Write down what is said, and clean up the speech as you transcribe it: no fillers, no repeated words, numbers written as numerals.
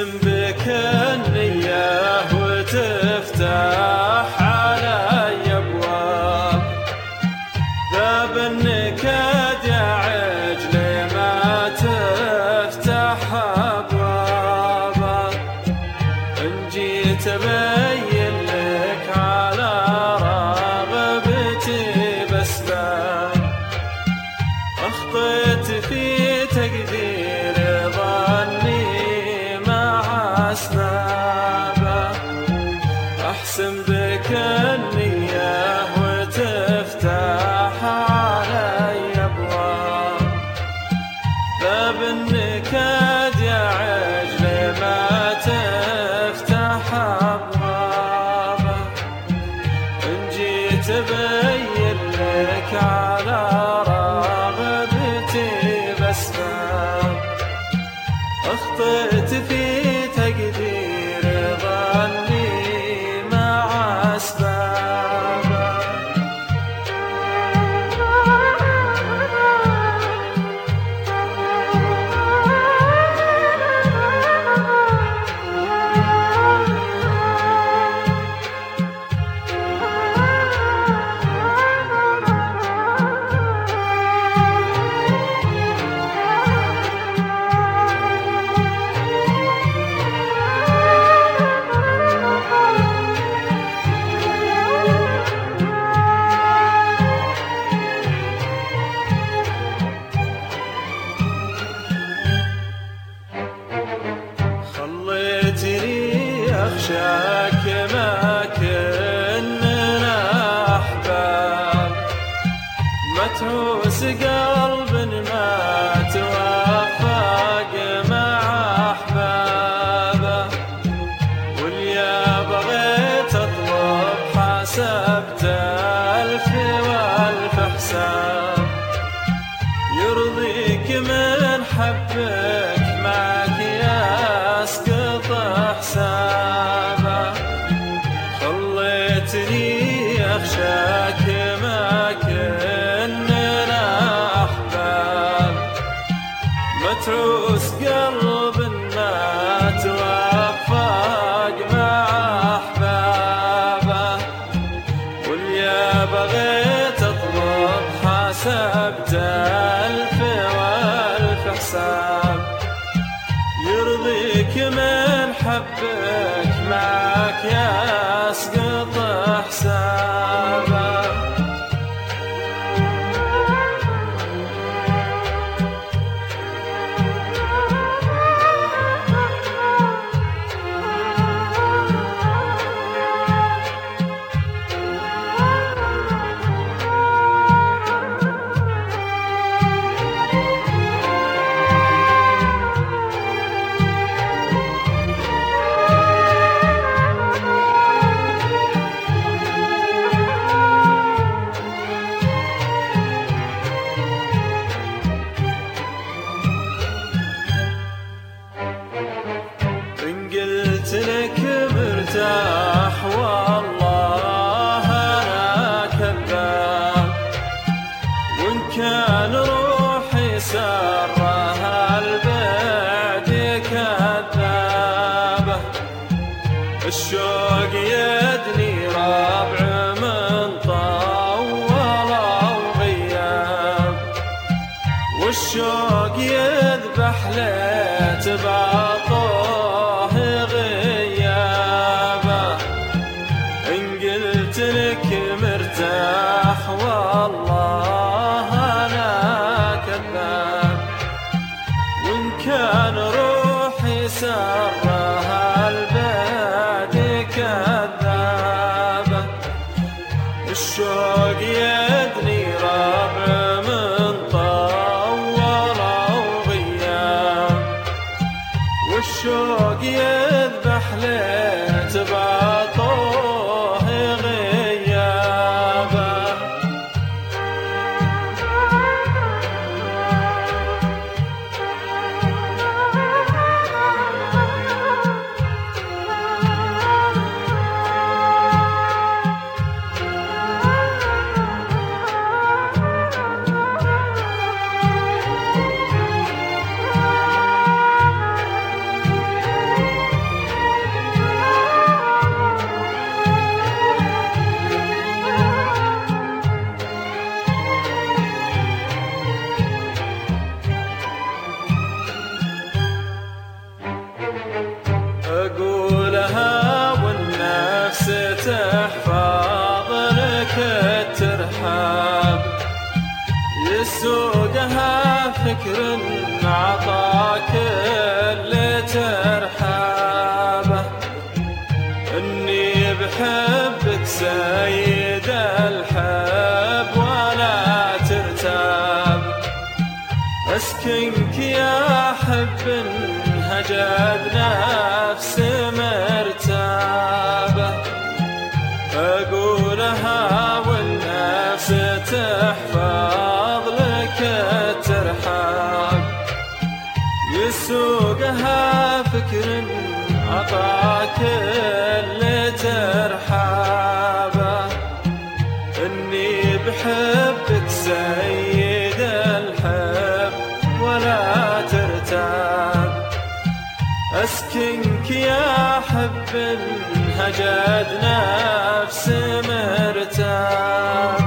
احسن بك النية وتفتح علي ابواب ذاب النكد يا عجلي ما تفتح ابوابه ان جيت ابين لك على رغبتي باسباب اخطيت في تقدير ظني مع اسبابه احسن بك النية وتفتح علي ابواب باب النكد يا عجلي ما تفتح ابوابه ان جيت ابين لك على رغبتي باسباب اخطئت في تقدير ظني مع اسبابه خليتني أخشاك ما كنا أحباب متعوس قلب ما توفق مع أحبابه واليا بغيت أطلب حسبت ألف والف حساب يرضيك من حبك معك يسقط حسابه خليتني أخشاك ما كنا أحباب متعوس قلب ما توفق مع أحبابه واليا بغيت أطلب حسبت ألف والف حساب يرضيك من حبك معك يسقط حسابه لك مرتاح والله أنا كذاب وإن كان روحي سرها البعد كذابة الشوق يدني ربع من طول وغياب والشوق يذبح ليت باطوه غيابه إن قلت لك مرتاح والله أنا كذاب وإن كان روحي سرها البعد كذابة الشوق يدني ربع من طول وغياب يسوقها فكر عطاك اللي ترحابه، إني بحبك سيد الحب ولا ترتاب. أسكنك يا حب هجد نفس مرتابة، أقولها والنفس تحفظ لك الترحاب. يسوقها فكر عطاك اللي ترحابه، إني بحبك سيد الحب ولا ترتاب. أسكنك يا حب هجد نفس مرتاب.